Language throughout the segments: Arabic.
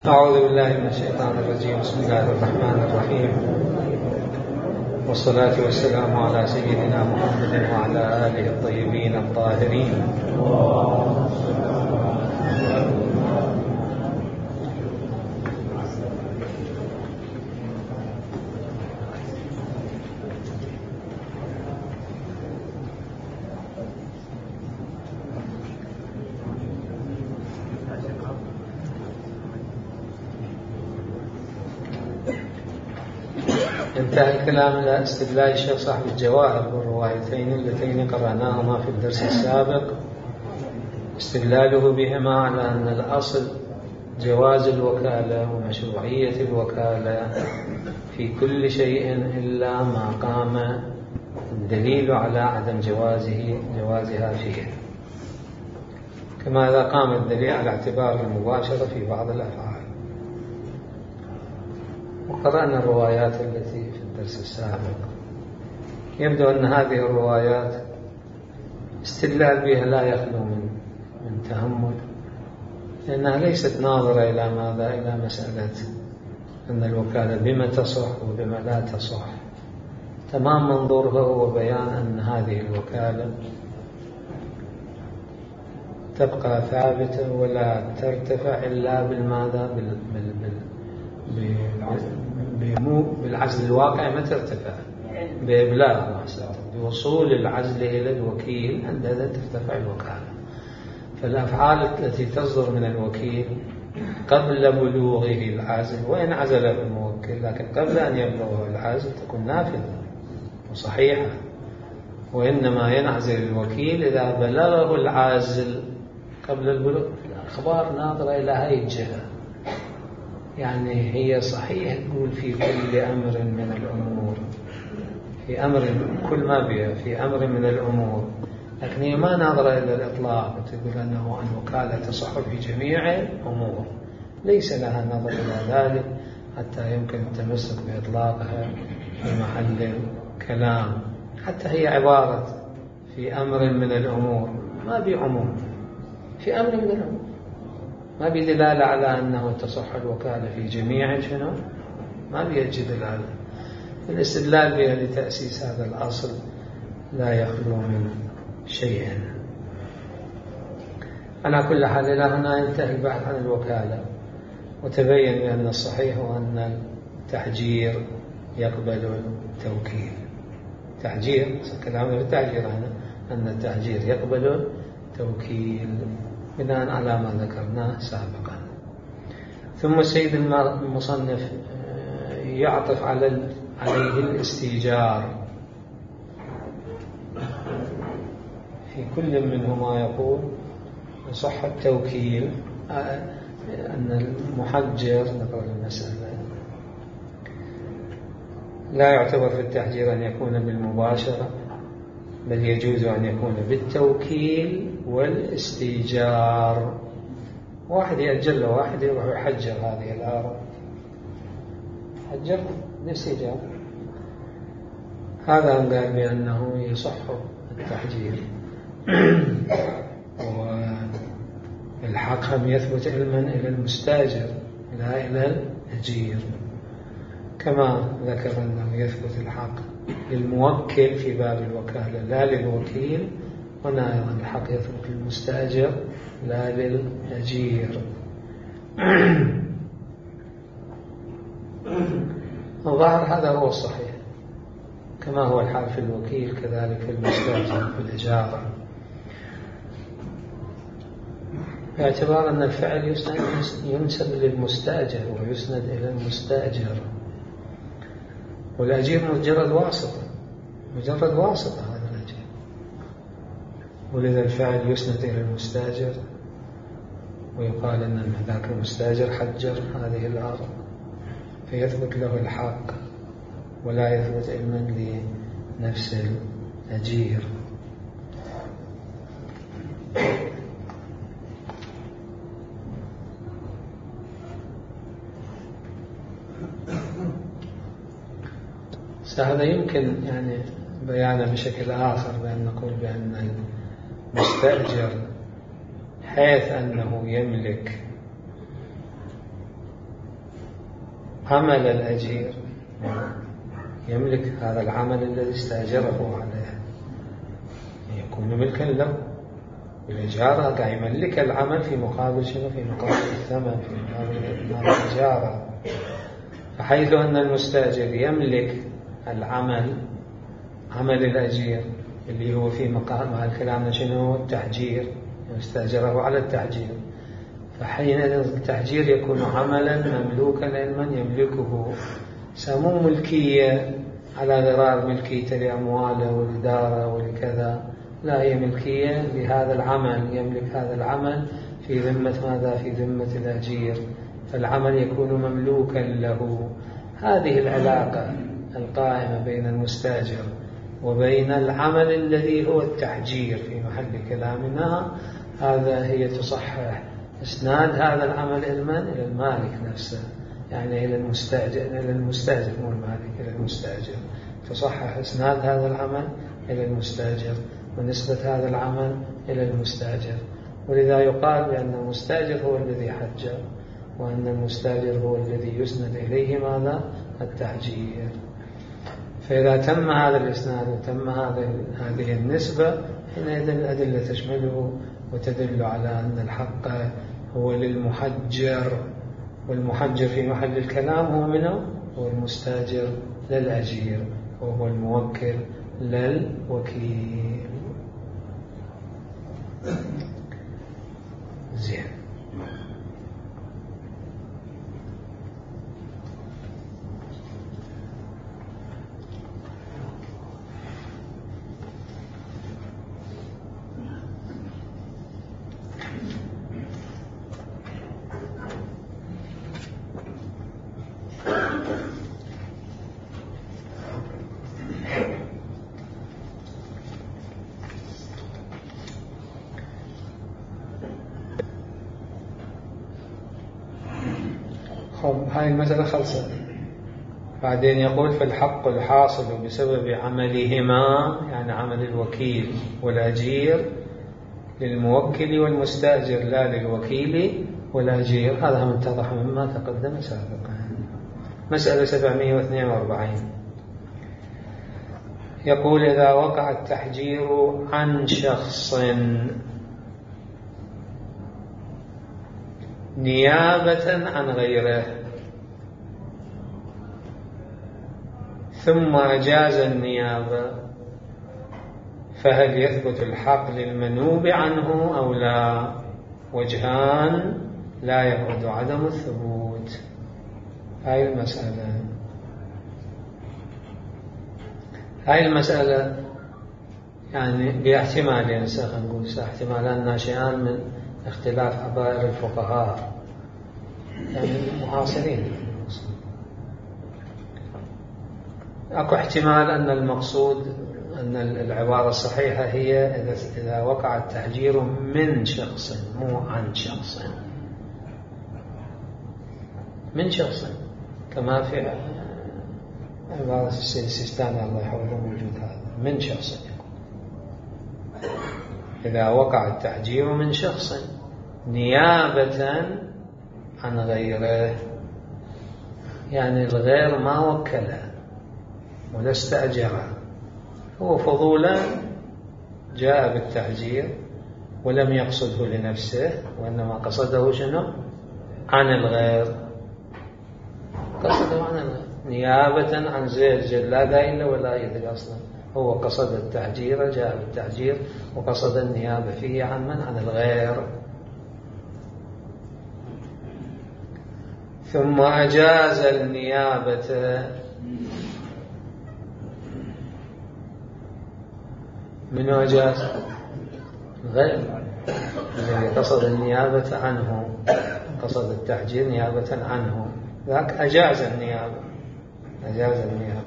أعوذ بالله من الشيطان الرجيم. بسم الله الرحمن الرحيم، والصلاة والسلام على سيدنا محمد وعلى آله الطيبين الطاهرين. انتهى الكلام إلى استدلال الشيخ صاحب الجواهر بالروايتين اللتين قرأناهما في الدرس السابق، استدلاله بهما على أن الأصل جواز الوكالة ومشروعية الوكالة في كل شيء إلا ما قام الدليل على عدم جوازها فيه، كما إذا قام الدليل على اعتبار المباشرة في بعض الأفعال. وقرأنا الروايات التي في الدرس السابق. يبدو أن هذه الروايات استدلال بها لا يخلو من تأمل، لأنها ليست ناظرة إلى ماذا؟ إلى مسألة أن الوكالة بما تصح وبما لا تصح. تمام منظورها هو بيان أن هذه الوكالة تبقى ثابتة ولا ترتفع إلا بالماذا؟ بالعزل الواقع ما ترتفع، بإبلاغ بوصول العزل إلى الوكيل عندها ترتفع الوكالة. فالأفعال التي تصدر من الوكيل قبل بلوغه العزل، وإن عزل الموكل لكن قبل أن يبلغه العزل تكون نافذة وصحيحة، وإنما ينعزل الوكيل إذا بلغه العازل قبل البلوغ. الأخبار ناظرة إلى هذه الجهة، يعني هي صحيح تقول في كل أمر من الأمور، في أمر كل ما بها في أمر من الأمور، لكن هي ما ناظرة إلى الإطلاق وتقول أنه الوكالة تصح في جميع الأمور، ليس لها نظر إلى ذلك حتى يمكن التمسك بإطلاقها في محل الكلام. حتى هي عبارة في أمر من الأمور ما بعموم، في أمر من الأمور ما بدلالة على أنه تصح الوكالة في جميع شنو، ما بيجي دلالة. الاستدلال بها لتأسيس هذا الأصل لا يخلو من شيء. على كل حال إلى هنا ينتهي البحث عن الوكالة، وتبين بأن الصحيح هو أن التحجير يقبل التوكيل. تحجير كلامنا بالتحجير هنا أن التحجير يقبل التوكيل بناء على ما ذكرناه سابقا. ثم السيد المصنف يعطف عليه الاستيجار في كل منهما، يقول صح التوكيل أن المحجر نقرأ المسألة لا يعتبر في التحجير أن يكون بالمباشرة، بل يجوز أن يكون بالتوكيل والاستيجار. واحد يأجر له واحد يروح يحجر هذه الأرض، حجر بالاستيجار، هذا قال بأنه يصح التحجير. والحق هم يثبت علما إلى المستاجر لا إلى الأجير، كما ذكر أنه يثبت الحق للموكل في باب الوكالة لا للوكيل، هنا أيضا الحق يثبت للمستأجر لا للأجير. الظاهر هذا هو الصحيح، كما هو الحال في الوكيل كذلك في المستأجر في الإجارة، باعتبار أن الفعل ينسب للمستأجر ويسند إلى المستأجر، والأجير مجرد واسطة هذا الأجير، ولذا الفعل يسند إلى المستأجر ويقال أن ذاك المستأجر حجر هذه الأرض، فيثبت له الحق ولا يثبت علما لنفس الأجير. هذا يمكن يعني بيانه بشكل آخر، بأن نقول بأن المستأجر حيث أنه يملك عمل الأجير يملك هذا العمل الذي استأجره عليه، يكون ملكا له. الإجارة قاعد يملك العمل في مقابل شنو؟ في مقابل الثمن، في مقابل الإجارة. فحيث أن المستأجر يملك العمل، عمل الأجير اللي هو في مقام مع الكلام شنو؟ التحجير، استأجره على التحجير. فحينئذ التحجير يكون عملا مملوكا لمن يملكه، سمو ملكية على غرار ملكية لأمواله والإدارة والكذا، لا، هي ملكية لهذا العمل، يملك هذا العمل في ذمة ماذا؟ في ذمة الأجير، فالعمل يكون مملوكا له. هذه العلاقة القائمة بين المستأجر وبين العمل الذي هو التحجير في محل كلامنا، هذا هي تصحح إسناد هذا العمل إلى المالك نفسه، يعني إلى المستأجر مو المالك، إلى المستأجر. تصحح إسناد هذا العمل إلى المستأجر ونسبة هذا العمل إلى المستأجر. ولذا يقال بأن المستأجر هو الذي حجر، وأن المستأجر هو الذي يسند إليه ماذا؟ التحجير. فإذا تم هذا الإسناد وتم هذه النسبة، حينئذ الأدلة تشمله وتدل على أن الحق هو للمحجر، والمحجر في محل الكلام هو منه؟ هو المستأجر للأجير، وهو الموكل للوكيل. زين. هاي المسألة خلصت. بعدين يقول: فالحق الحاصل بسبب عملهما، يعني عمل الوكيل والأجير، للموكل والمستأجر لا للوكيل والأجير. هذا هم اتضح مما تقدم سابقا. مسألة 742 يقول: إذا وقع التحجير عن شخص نيابة عن غيره، ثم أجاز النيابة، فهل يثبت الحق للمنوب عنه أو لا؟ وجهان لا يبعد عدم الثبوت. هاي المسألة يعني باحتمالين، نقول احتمالان ناشئان من اختلاف عبائر الفقهاء، يعني المعاصرين. أكو احتمال أن المقصود، أن العبارة الصحيحة هي إذا وقع التحجير من شخص، مو عن شخص، من شخص، كما في عبارة السيد السيستاني الله يحفظه موجود هذا، من شخص. إذا وقع التحجير من شخص نيابة عن غيره، يعني الغير ما وكله ولا استأجره، هو فضولا جاء بالتحجير ولم يقصده لنفسه، وإنما قصده شنو؟ عن الغير، قصده عن الغير نيابة عن زيد. لا داين ولا يدري أصلا، هو قصد التحجير، جاء بالتحجير وقصد النيابة فيه عن من؟ عن الغير. ثم أجاز النيابة، من أجاز؟ غير الذي قصد النيابة عنه، قصد التحجير نيابة عنه، ذاك أجاز النيابة، أجاز النيابة.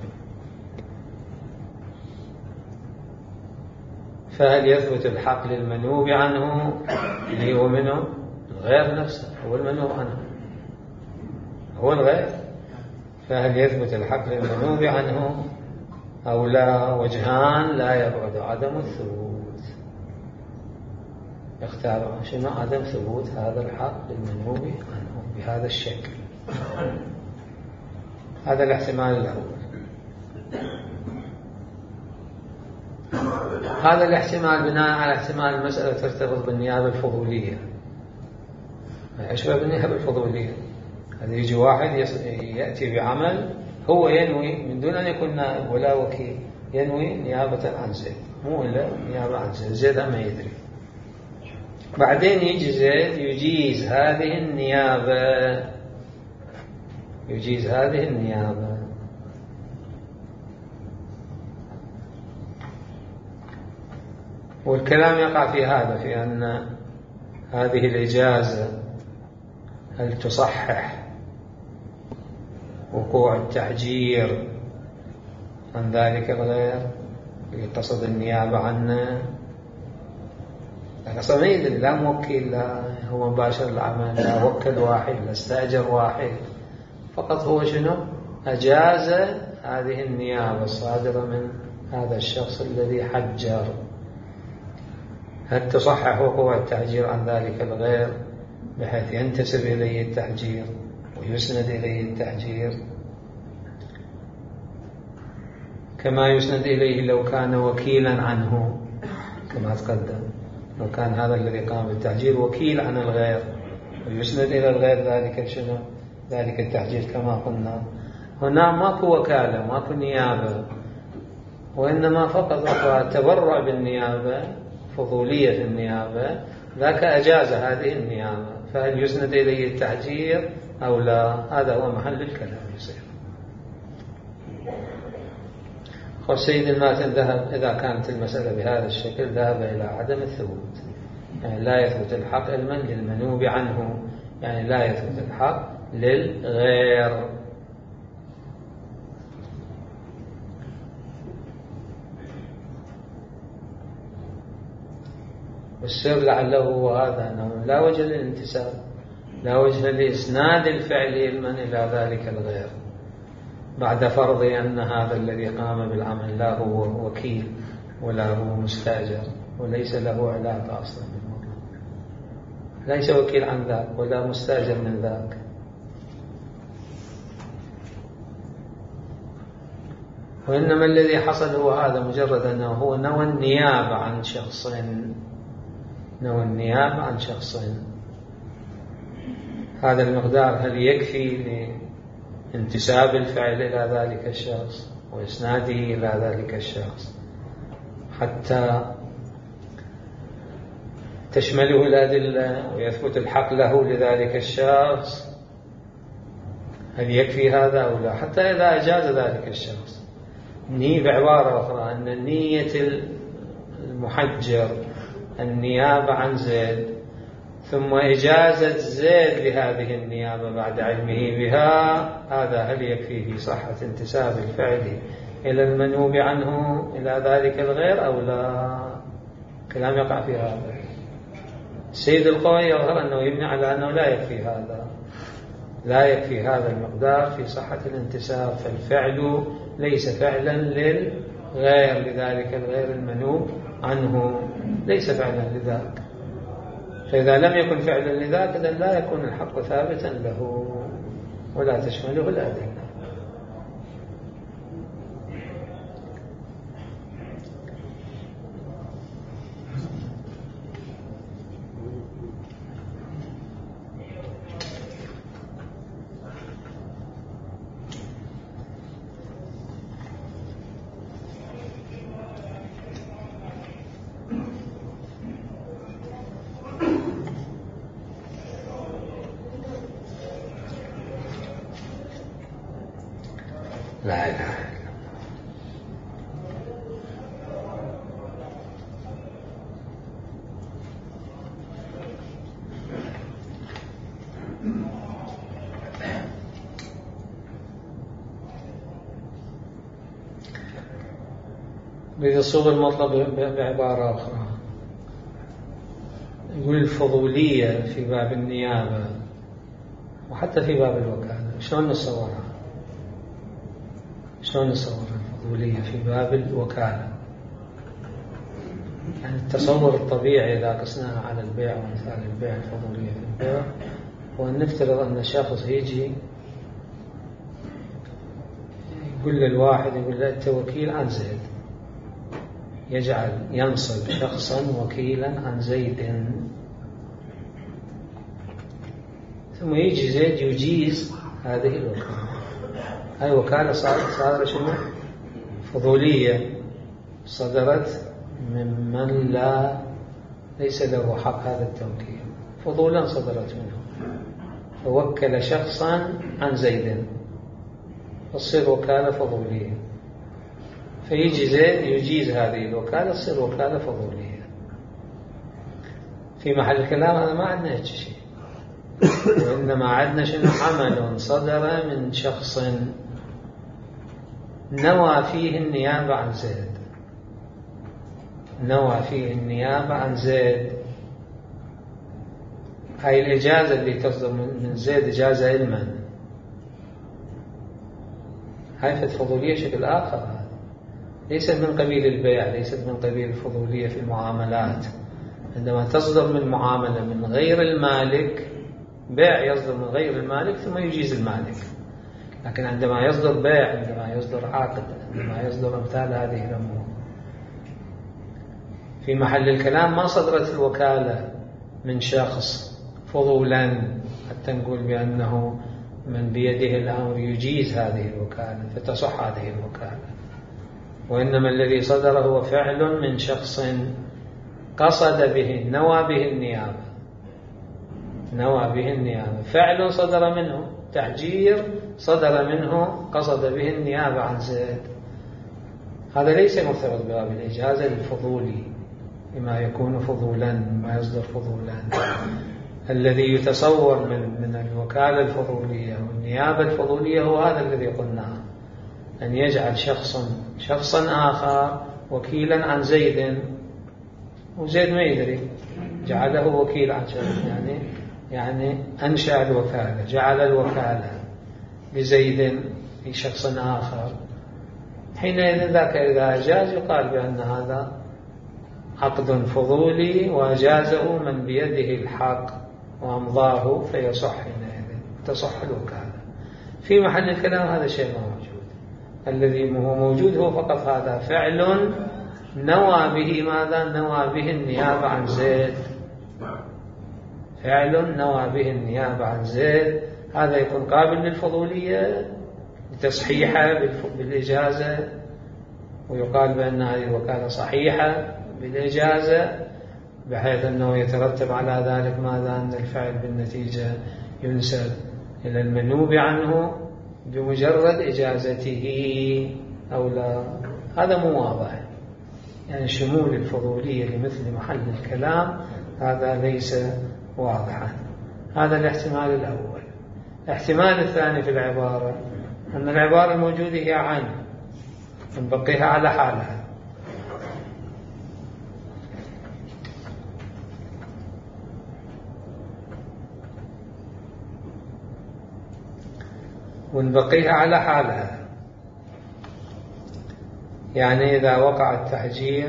فهل يثبت الحق للمنوب عنه اللي هو منه؟ الغير نفسه، هو المنوب عنه، هو الغير. فهل يثبت الحق للمنوب عنه أو لا؟ وجهان لا يبعد عدم الثبوت. اختار شنو عدم ثبوت هذا الحق للمنوب عنه بهذا الشكل. هذا الاحتمال الأول. هذا الاحتمال بناء على احتمال المسألة ترتبط بالنيابة الفضولية، ما يشبه بالنيابة الفضولية. هذا يجي واحد يأتي بعمل هو ينوي من دون أن يكون نائب ولا وكيل، ينوي نيابة عن زيد، مو إلا نيابة عن زيد، زيد ما يدري. بعدين يجي زيد يجيز هذه النيابة، يجيز هذه النيابة. والكلام يقع في هذا، في أن هذه الإجازة هل تصحح وقوع التحجير عن ذلك الغير يقصد النيابة عنه. أصلا ما يدري، لا موكل، لا هو مباشر العمل، لا وكل واحد، لا استأجر واحد، فقط هو شنو؟ أجاز هذه النيابة الصادرة من هذا الشخص الذي حجر. هل تصحح وقوع التحجير عن ذلك الغير بحيث ينتسب إليه التحجير ويسند إليه التحجير كما يسند إليه لو كان وكيلا عنه، كما تقدم، لو كان هذا الذي قام بالتحجير وكيل عن الغير ويسند إلى الغير ذلك شنو؟ ذلك التحجير. كما قلنا هنا ماكو وكالة، ماكو نيابة، وإنما فقط تبرع بالنيابة، فضولية النيابة، ذاك أجاز هذه النيابة، فهل يسند إليه التحجير أو لا؟ هذا هو محل الكلام يصير. سيد الماتن ذهب، إذا كانت المسألة بهذا الشكل، ذهب إلى عدم الثبوت، يعني لا يثبت الحق علما للمنوب عنه، يعني لا يثبت الحق للغير. والسر لعله هو هذا، أنه لا وجه للانتساب، لا وجه لإسناد الفعل علما إلى ذلك الغير، بعد فرض أن هذا الذي قام بالعمل لا هو وكيل ولا هو مستأجر وليس له علاقة أصلا بالموضوع، ليس وكيل عن ذاك ولا مستأجر من ذاك. وإنما الذي حصل هو هذا، مجرد أنه هو نوى النيابة عن شخص، نوى النيابة عن شخص. هذا المقدار هل يكفي لانتساب الفعل إلى ذلك الشخص وإسناده إلى ذلك الشخص حتى تشمله الأدلة ويثبت الحق له لذلك الشخص؟ هل يكفي هذا أو لا؟ حتى إذا أجاز ذلك الشخص، بعبارة أخرى أن نية المحجر النيابة عن زيد ثم إجازة زيد لهذه النيابة بعد علمه بها، هذا هل يكفي في صحة انتساب الفعل إلى المنوب عنه إلى ذلك الغير أو لا؟ كلام يقع في هذا. السيد القوي يظهر أنه يبني على أنه لا يكفي هذا، لا يكفي هذا المقدار في صحة الانتساب، فالفعل ليس فعلا للغير، لذلك الغير المنوب عنه ليس فعلا لذاك. فإذا لم يكن فعلا لذاك إذن لا يكون الحق ثابتا له ولا تشمله الأدلة. لا إله إلا بيصوغ المطلب بعبارة أخرى، يقول الفضولية في باب النيابة وحتى في باب الوكالة. شلون نصورها؟ شلون نصور الفضولية في باب الوكالة؟ يعني التصور الطبيعي إذا قسناها على البيع ومثال البيع، الفضولية في البيع هو أن نفترض أن شخص يجي يقول للواحد يقول له أنت وكيل عن زيد، ينصب شخصا وكيلا عن زيد، ثم يجي زيد يجيز هذه الوكالة. هاي وكالة صارت شنو؟ فضولية، صدرت ممن ليس له حق هذا التوكيل، فضولا صدرت منه، فوكل شخصا عن زيد، تصير وكالة فضولية، فيجي زيد يجيز هذه الوكالة، تصير وكالة فضولية. في محل الكلام هذا ما عندنا هيك شيء، وإنما عندنا شنو؟ عمل صدر من شخص نوى فيه النيابة عن زيد، نوى فيه النيابة عن زيد. هاي الإجازة اللي تصدر من زيد إجازة علما، هاي فت فضولية شكل آخر، ليست من قبيل البيع، ليست من قبيل الفضولية في المعاملات. عندما تصدر من معاملة من غير المالك، بيع يصدر من غير المالك ثم يجيز المالك، لكن عندما يصدر بيع، عندما يصدر عقد، عندما يصدر أمثال هذه الأمور، في محل الكلام ما صدرت الوكالة من شخص فضولا حتى نقول بأنه من بيده الأمر يجيز هذه الوكالة فتصح هذه الوكالة، وإنما الذي صدر هو فعل من شخص قصد به، نوى به النيابة، نوى به النيابة، فعل صدر منه، تحجير صدر منه قصد به النيابة عن زيد. هذا ليس مرتبط بباب الإجازة للفضولي، بما يكون فضولا، ما يصدر فضولا. الذي يتصور من الوكالة الفضولية والنيابة الفضولية هو هذا الذي قلناه، أن يجعل شخصا آخر وكيلا عن زيد، وزيد ما يدري، جعله وكيل عن شخص، يعني أنشأ الوكالة، جعل الوكالة لزيد في شخص آخر. حينئذ ذاك إذا أجاز يقال بأن هذا عقد فضولي وأجازه من بيده الحق وأمضاه، فيصح، حينئذ تصح الوكالة. في محل الكلام هذا شيء ما موجود، الذي هو موجود هو فقط هذا فعل نوى به ماذا؟ نوى به النيابة عن زيد، فعل نوى به النيابة عن زيد، هذا يكون قابل للفضولية لتصحيحه بالإجازة، ويقال بأن هذه الوكالة صحيحة بالإجازة، بحيث أنه يترتب على ذلك ماذا؟ أن الفعل بالنتيجة ينسب إلى المنوب عنه بمجرد إجازته أو لا. هذا مو واضح، يعني شمول الفضولية لمثل محل الكلام هذا ليس واضحا. هذا الاحتمال الأول. الاحتمال الثاني في العبارة أن العبارة الموجودة هي عن، نبقيها على حالها، ونبقيها على حالها. يعني إذا وقع التحجير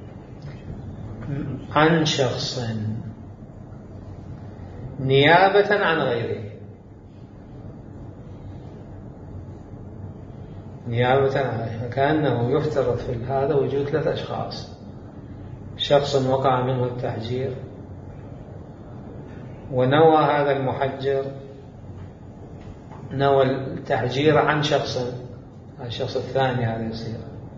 عن شخص نيابة عن غيره، نيابة عن غيره، كأنه يفترض في هذا وجود 3 أشخاص، شخص وقع منه التحجير ونوى هذا المحجر، نوى التحجير عن شخص، الشخص الثاني هذا يصير،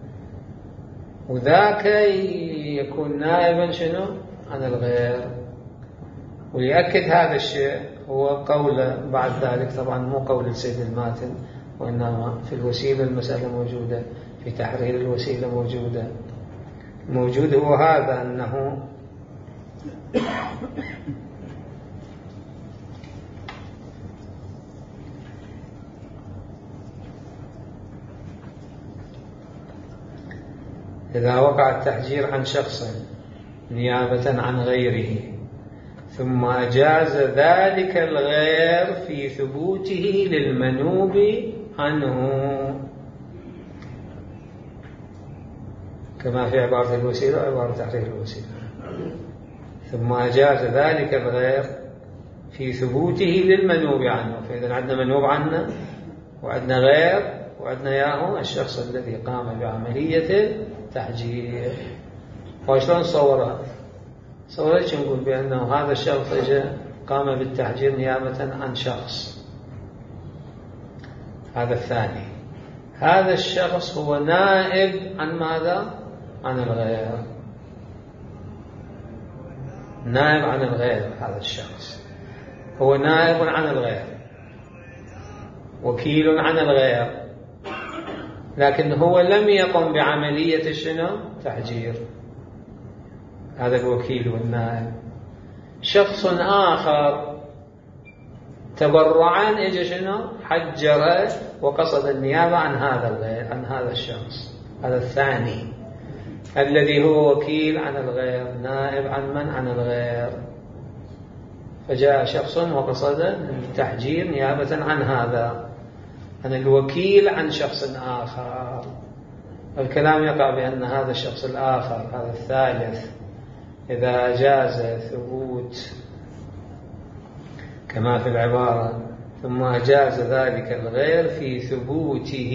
وذاك يكون نائبا شنو؟ عن الغير. ويأكد هذا الشيء هو قول بعد ذلك، طبعا مو قول السيد الماتن، وإنما في الوسيلة المسألة موجودة، في تحرير الوسيلة موجودة، موجود هو هذا، أنه إذا وقع التحجير عن شخص نيابة عن غيره ثم أجاز ذلك الغير في ثبوته للمنوب عنه، كما في عبارة الوسيلة وعبارة تحرير الوسيلة، ثم أجاز ذلك الغير في ثبوته للمنوب عنه. فإذا عندنا منوب عنه وعندنا غير، وعندنا إياه الشخص الذي قام بعملية التحجير. وشلون صورها؟ صورتش نقول بأنه هذا الشخص قام بالتحجير نيابة عن شخص، هذا الثاني. هذا الشخص هو نائب عن ماذا؟ عن الغير، نائب عن الغير. هذا الشخص هو نائب عن الغير، وكيل عن الغير، لكن هو لم يقم بعملية شنو؟ تحجير. هذا الوكيل والنائب. شخص آخر تبرعا اجى شنو؟ حجر وقصد النيابة عن هذا الغير، عن هذا الشخص. هذا الثاني الذي هو وكيل عن الغير، نائب عن من؟ عن الغير. فجاء شخص وقصد التحجير نيابة عن هذا، عن الوكيل عن شخص آخر. الكلام يقع بأن هذا الشخص الآخر، هذا الثالث، إذا أجاز ثبوت كما في العبارة ثم أجاز ذلك الغير في ثبوته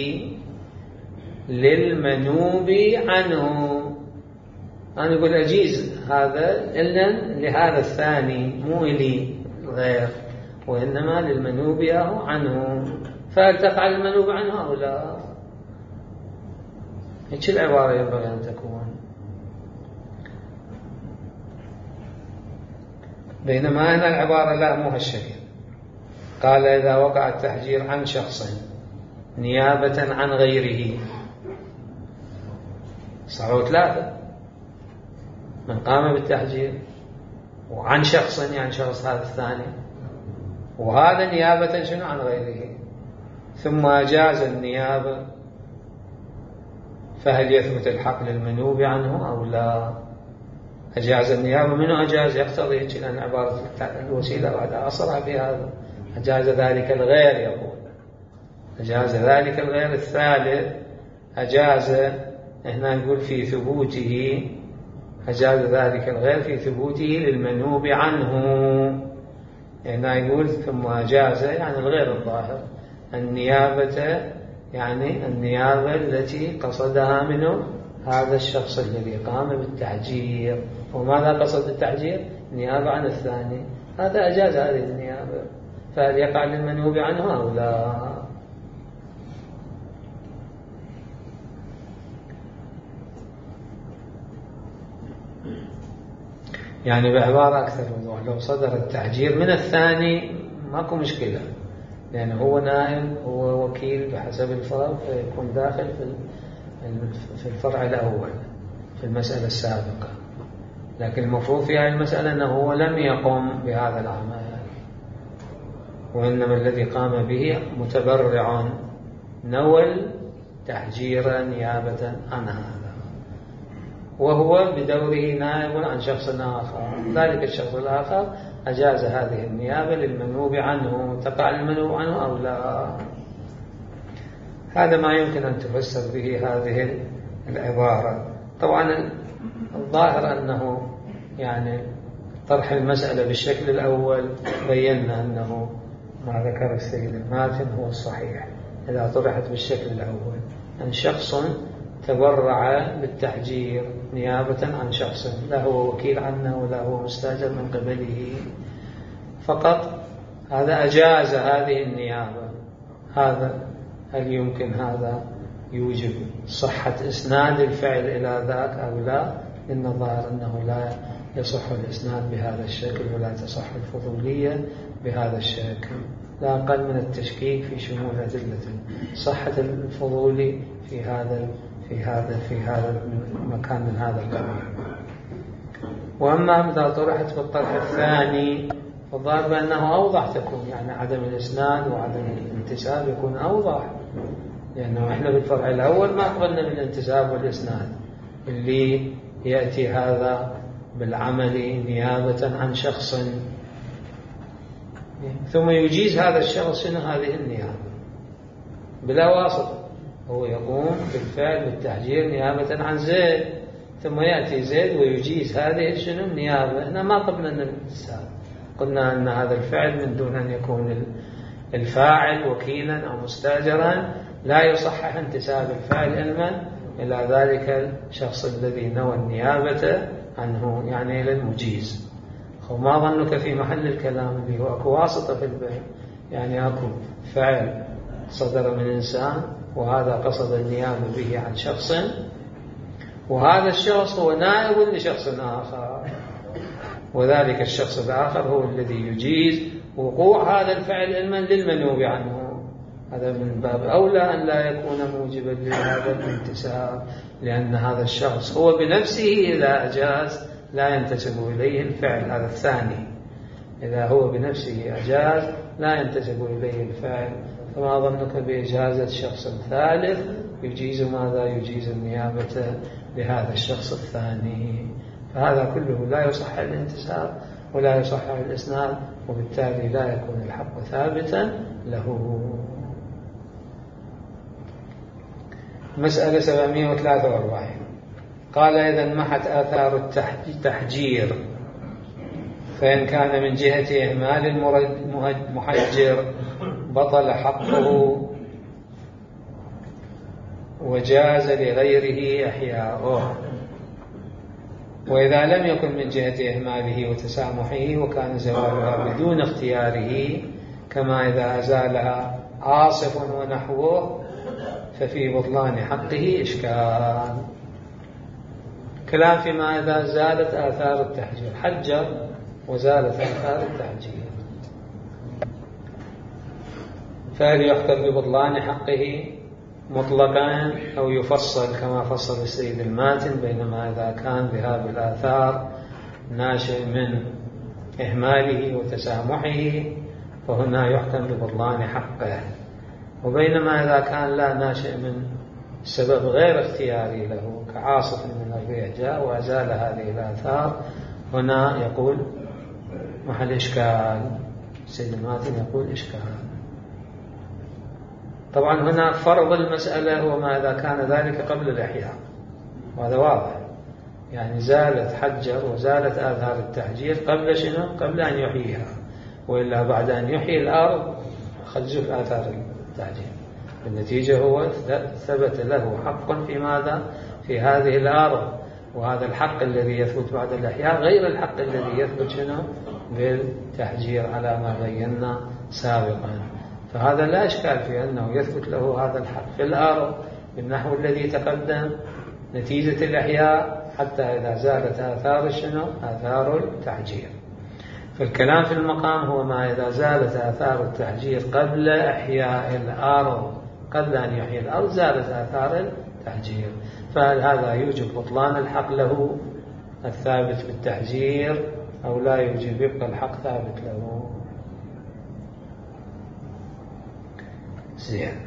للمنوب عنه. أنا أقول أجيز هذا إلا لهذا الثاني، مو لي الغير، وإنما للمنوب عنه. فهل تفعل المنوب عنه أو لا؟ هيك العبارة ينبغي أن تكون. بينما هنا العبارة لا، مو هالشكل. قال إذا وقع التحجير عن شخص نيابة عن غيره، صاروا ثلاثة: من قام بالتحجير، وعن شخص يعني شخص هذا الثاني، وهذا نيابة شنو؟ عن غيره. ثم أجاز النيابة، فهل يثبت الحق للمنوب عنه أو لا؟ أجاز النيابة، منه أجاز؟ يقتضي لأن عبارة الوسيلة بعد أصرها في هذا. أجاز ذلك الغير، يقول أجاز ذلك الغير. الثالث أجاز، هنا نقول في ثبوته، أجاز ذلك الغير في ثبوته للمنوب عنه. هنا يقول ثم أجاز يعني الغير الظاهر النيابة، يعني النيابة التي قصدها منه هذا الشخص الذي قام بالتحجير. وماذا قصد التحجير؟ نيابة عن الثاني. هذا أجاز هذه النيابة، فهل يقع للمنوب عنه أو لا؟ يعني بعبارة أكثر وضوح، لو صدر التحجير من الثاني ماكو مشكلة، لأنه هو نائب، هو وكيل بحسب الفرع، فيكون داخل في الفرع الأول في المسألة السابقة. لكن المفروض في هذه المسألة أنه هو لم يقم بهذا العمل، وإنما الذي قام به متبرع نول تحجيرا نيابة عن هذا، وهو بدوره نائب عن شخص آخر. ذلك الشخص الآخر أجاز هذه النيابة للمنوب عنه. تقع المنوب عنه أو لا؟ هذا ما يمكن أن تفسر به هذه العبارة. طبعا الظاهر أنه يعني طرح المسألة بالشكل الأول بينا أنه ما ذكر السيد الماتن هو الصحيح. إذا طرحت بالشكل الأول أن شخص تبرع بالتحجير نيابة عن شخص لا هو وكيل عنه ولا هو مستأجر من قبله، فقط هذا أجاز هذه النيابة، هل يمكن هذا يوجب صحة إسناد الفعل إلى ذاك أو لا؟ إن الظاهر أنه لا يصح الإسناد بهذا الشكل، ولا تصح الفضولية بهذا الشكل، لا أقل من التشكيك في شمول أدلة صحة الفضول في هذا المكان من هذا القبيل. وأما إذا طرحت في الطرح الثاني فالظاهر بأنه أوضح تكون، يعني عدم الإسناد وعدم الانتساب يكون أوضح، لأنه إحنا بالفرع الأول ما قبلنا بالانتساب والإسناد، اللي يأتي هذا بالعمل نيابة عن شخص ثم يجيز هذا الشخص شنو هذه النيابة بلا واسطة، هو يقوم بالفعل بالتحجير نيابة عن زيد، ثم يأتي زيد ويجيز هذه شنو النيابة. هنا ما قبلنا الانتساب، قلنا أن هذا الفعل من دون أن يكون الفاعل وكيلا أو مستأجرا لا يصحح انتساب الفاعل علما إلى ذلك الشخص الذي نوى النيابة عنه، يعني إلى المجيز. وما ظنك في محل الكلام اللي هو أكو واسطة في البيع، يعني أكو فعل صدر من إنسان وهذا قصد النيابة به عن شخص، وهذا الشخص هو نائب لشخص آخر، وذلك الشخص الآخر هو الذي يجيز وقوع هذا الفعل علما للمنوب عنه. هذا من باب أولى أن لا يكون موجبا لهذا الانتساب، لأن هذا الشخص هو بنفسه إذا أجاز لا ينتسب إليه الفعل. هذا الثاني، إذا هو بنفسه أجاز لا ينتسب إليه الفعل، فما ظنك بإجازة الشخص الثالث يجيز ماذا؟ يجيز النيابة لهذا الشخص الثاني. فهذا كله لا يصح الانتساب ولا يصح الإسناد، وبالتالي لا يكون الحق ثابتا له. مسألة 743 قال: إذا محت آثار التحجير، فإن كان من جهة إهمال المحجر بطل حقه وجاز لغيره إحياؤه، وإذا لم يكن من جهة إهماله وتسامحه وكان زوالها بدون اختياره، كما إذا أزالها عاصف ونحوه، ففي بطلان حقه إشكال. كلام فيما إذا زالت آثار التحجير، حجر وزالت آثار التحجير، فهل يحكم ببطلان حقه مطلقا أو يفصل كما فصل السيد الماتن؟ بينما إذا كان ذهاب الآثار ناشئ من إهماله وتسامحه فهنا يحكم ببطلان حقه، وبينما إذا كان لا ناشئ من سبب غير اختياري له كعاصف من الريح جاء وأزال هذه الآثار، هنا يقول محل إشكال. السيد الماتن يقول إشكال. طبعا هنا فرض المسألة هو ما إذا كان ذلك قبل الإحياء، وهذا واضح، يعني زالت حجر وزالت آثار التحجير قبل شنو؟ قبل أن يحييها، وإلا بعد أن يحيي الأرض خزف آثار التحجير. بالنتيجة هو ثبت له حق في ماذا؟ في هذه الأرض، وهذا الحق الذي يثبت بعد الإحياء غير الحق الذي يثبت شنو؟ بالتحجير على ما بينا سابقا. فهذا لا إشكال في أنه يثبت له هذا الحق في الأرض بالنحو الذي تقدم نتيجة الإحياء، حتى إذا زالت آثار شنو؟ آثار التحجير. فالكلام في المقام هو ما إذا زالت آثار التحجير قبل إحياء الأرض، قبل أن يحيي الأرض زالت آثار التحجير، فهل هذا يوجب بطلان الحق له الثابت بالتحجير أو لا يوجب؟ يبقى الحق ثابت له. زين.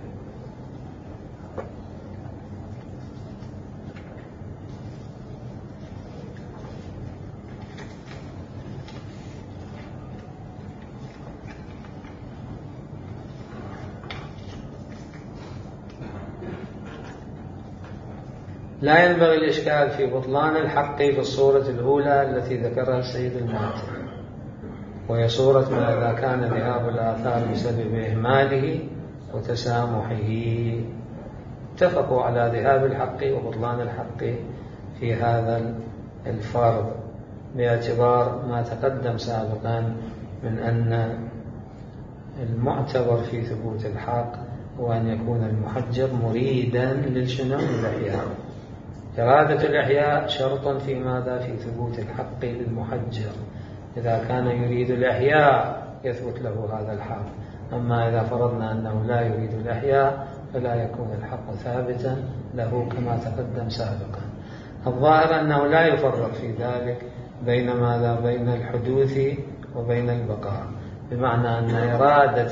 لا ينبغي الإشكال في بطلان الحق في الصورة الأولى التي ذكرها السيد الماتن، وهي صورة ما إذا كان ذهاب الآثار بسبب إهماله وتسامحه. اتفقوا على ذهاب الحق وبطلان الحق في هذا الفرض باعتبار ما تقدم سابقا من أن المعتبر في ثبوت الحق هو أن يكون المحجر مريدا للشنو؟ الإحياء. إرادة الإحياء شرط في ماذا؟ في ثبوت الحق للمحجر. إذا كان يريد الإحياء يثبت له هذا الحق، أما إذا فرضنا أنه لا يريد الإحياء فلا يكون الحق ثابتا له كما تقدم سابقا. الظاهر أنه لا يفرق في ذلك بين ماذا؟ بين الحدوث وبين البقاء، بمعنى أن إرادة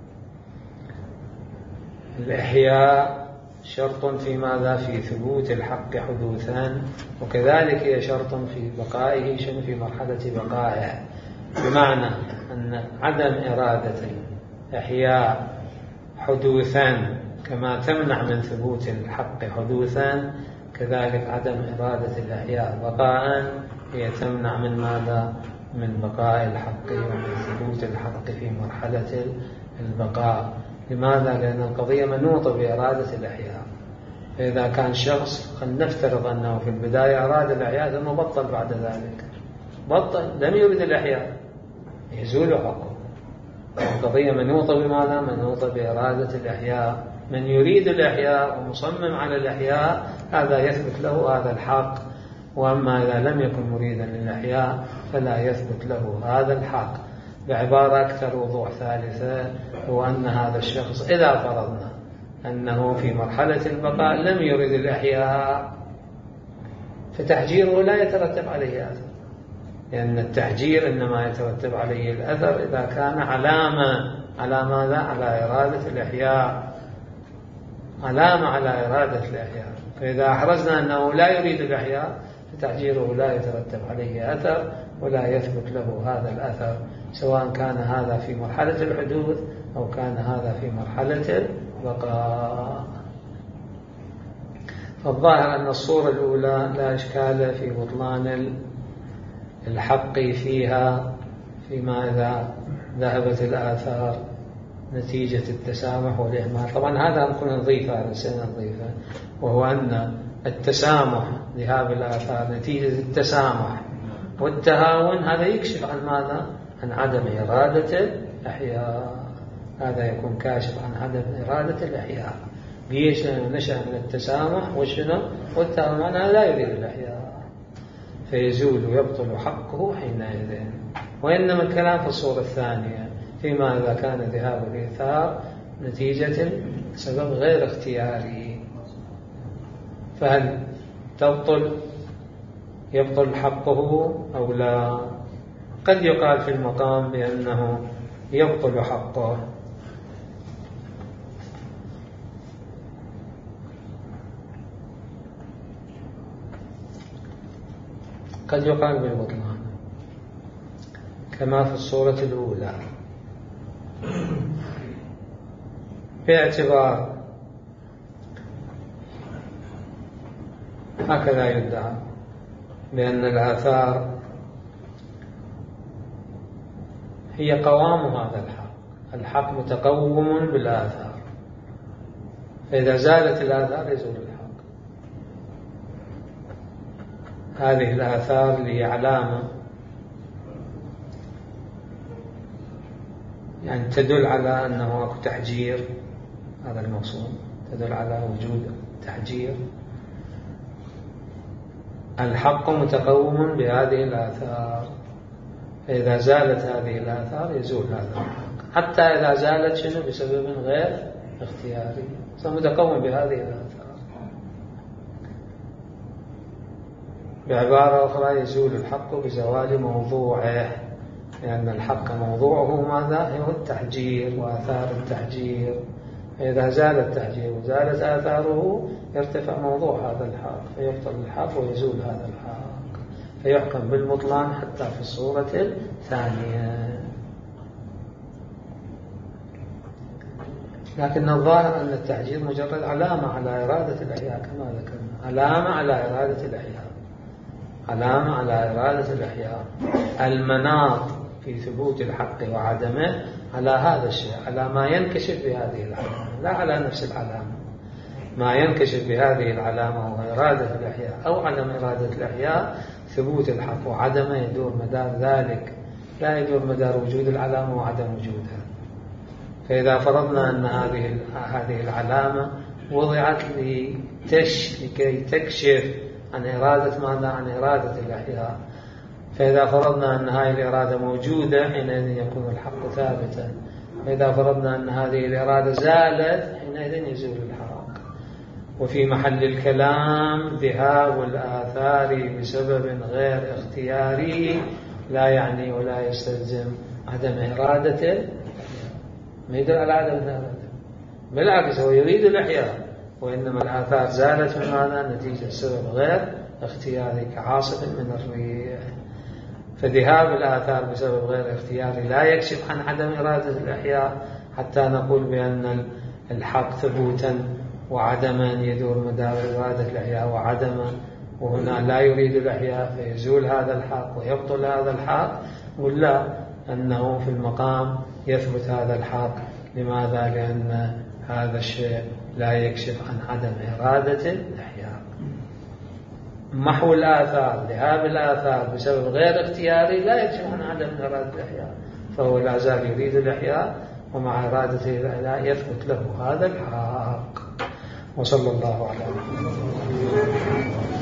الإحياء شرط في ماذا؟ في ثبوت الحق حدوثا، وكذلك هي شرط في بقائه شنو؟ في مرحلة بقائه، بمعنى أن عدم إرادة الإحياء حدوثا كما تمنع من ثبوت الحق حدوثا، كذلك عدم إرادة الإحياء بقاء هي تمنع من ماذا؟ من بقاء الحق ومن ثبوت الحق في مرحلة البقاء. لماذا؟ لأن القضية منوطة بإرادة الإحياء. فإذا كان شخص قد نفترض أنه في البداية أراد الإحياء ثم بطل بعد ذلك، بطل لم يرد الإحياء، يزول حقه. القضية منوطة بماذا؟ منوطة بإرادة الإحياء. من يريد الإحياء ومصمم على الإحياء هذا يثبت له هذا الحق، وأما إذا لم يكن مريدا للإحياء فلا يثبت له هذا الحق. بعبارة أكثر وضوح ثالثة، هو أن هذا الشخص إذا فرضنا أنه في مرحلة البقاء لم يرد الإحياء فتحجيره لا يترتب عليه أثر، لأن التحجير إنما يترتب عليه الأثر إذا كان علامة على ماذا؟ على إرادة الإحياء، علامة على إرادة الإحياء. فإذا أحرزنا أنه لا يريد الإحياء فتحجيره لا يترتب عليه أثر ولا يثبت له هذا الأثر، سواء كان هذا في مرحلة الحدوث أو كان هذا في مرحلة البقاء. فالظاهر أن الصورة الأولى لا إشكال في بطلان الحق فيها فيما إذا ذهبت الآثار نتيجة التسامح والإهمال. طبعا هذا ممكن نضيفه، سنضيفه، وهو أن التسامح ذهاب الآثار نتيجة التسامح والتهاون هذا يكشف عن ماذا؟ عن عدم إرادة الإحياء. هذا يكون كاشف عن عدم إرادة الإحياء. ليش؟ نشأ من التسامح والشنو والتهاون، أنا لا يريد الإحياء فيزول ويبطل حقه حينئذ. وإنما الكلام في الصورة الثانية فيما إذا كان ذهاب الإيثار نتيجة سبب غير اختياري، فهل يبطل حقه أو لا؟ قد يقال في المقام بأنه يبطل حقه، قد يقال بالبطلان كما في الصورة الأولى، باعتبار هكذا يدعى بأن الآثار هي قوام هذا الحق، الحق متقوم بالآثار، فإذا زالت الآثار يزول الحق. هذه الآثار اللي علامة يعني تدل على أنه أكو تحجير، هذا المقصود، تدل على وجود تحجير. الحق متقوم بهذه الآثار، فإذا زالت هذه الآثار يزول هذا الحق، حتى إذا زالت شنو بسبب غير اختياري فمتقوم بهذه الآثار. بعبارة أخرى يزول الحق بزوال موضوعه، لأن الحق موضوعه ماذا؟ هو التحجير وآثار التحجير. فإذا زال التحجير وزالت آثاره يرتفع موضوع هذا الحق فيبطل الحق ويزول هذا الحق، فيحكم بالبطلان حتى في الصورة الثانية. لكن الظاهر أن التحجير مجرد علامة على إرادة الإحياء كما ذكرنا، علامة على إرادة الإحياء، علامة على إرادة الإحياء. المناط في ثبوت الحق وعدمه على هذا الشيء، على ما ينكشف بهذه العلامة، لا على نفس العلامة. ما ينكشف بهذه العلامة هو إرادة الإحياء أو عدم إرادة الإحياء. ثبوت الحق وعدمه يدور مدار ذلك، لا يدور مدار وجود العلامة وعدم وجودها. فإذا فرضنا أن هذه العلامة وضعت لكي تكشف عن إرادة ماذا؟ عن إرادة الإحياء، فإذا فرضنا أن هذه الإرادة موجودة حينئذ يكون الحق ثابتا، وإذا فرضنا أن هذه الإرادة زالت حينئذ يزول الحق. وفي محل الكلام ذهاب الآثار بسبب غير اختياري لا يعني ولا يستلزم عدم إرادته، ما يدل على عدم إرادته، بالعكس هو يريد الإحياء، وإنما الآثار زالت من ماذا؟ نتيجة سبب غير اختياري كعاصف من الريح. فذهاب الآثار بسبب غير اختياري لا يكشف عن عدم إرادة الإحياء حتى نقول بأن الحق ثبوتا وعدما يدور مدار إرادة الإحياء وعدما، وهنا لا يريد الإحياء فيزول هذا الحق ويبطل هذا الحق، ولا أنه في المقام يثبت هذا الحق لماذا؟ لأن هذا الشيء لا يكشف عن عدم إرادة الإحياء. محو الآثار، ذهاب الآثار بسبب غير اختياري لا يكشف عن عدم إرادة الإحياء، فهو لا زال يريد الإحياء، ومع إرادته لا يثبت له هذا الحق. وصلى الله على محمد.